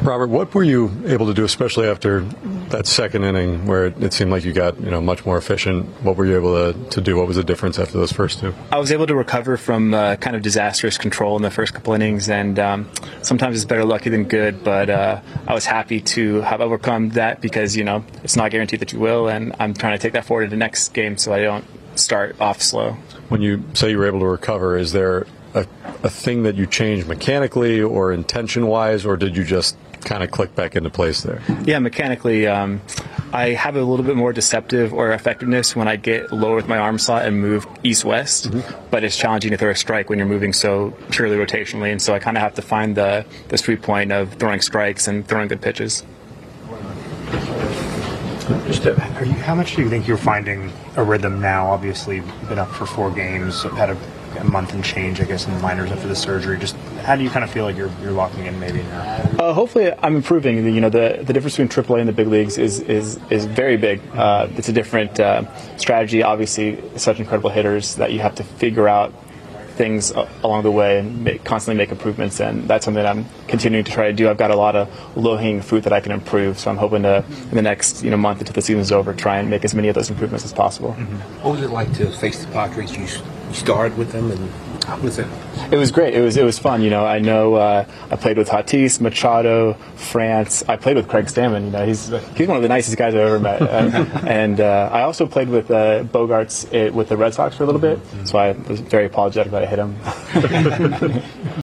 Robert, what were you able to do, especially after that second inning where it seemed like you got much more efficient? What were you able to do? What was the difference after those first two? I was able to recover from kind of disastrous control in the first couple innings, and sometimes it's better lucky than good, but I was happy to have overcome that because, it's not guaranteed that you will, and I'm trying to take that forward to the next game so I don't start off slow. When you say you were able to recover, is there a thing that you changed mechanically or intention-wise, or did you just kind of click back into place there? Yeah, mechanically, I have a little bit more deceptive or effectiveness when I get lower with my arm slot and move east-west, but it's challenging to throw a strike when you're moving so purely rotationally, and so I kind of have to find the sweet point of throwing strikes and throwing good pitches. How much do you think you're finding a rhythm now? Obviously, you've been up for 4 games, had a month and change, I guess, in the minors after the surgery. Just how do you kind of feel like you're locking in maybe now? Hopefully, I'm improving. The difference between AAA and the big leagues is very big. It's a different strategy. Obviously, such incredible hitters that you have to figure out things along the way and constantly make improvements, and that's something that I'm continuing to try to do. I've got a lot of low-hanging fruit that I can improve, so I'm hoping to, in the next month until the season's over, try and make as many of those improvements as possible. What was it like to face the Padres? You started with them, and how was it? It was great. It was fun. I know I played with Tatis, Machado, France. I played with Craig Stammen. He's one of the nicest guys I've ever met. And I also played with Bogarts with the Red Sox for a little bit, so I was very apologetic that I hit him.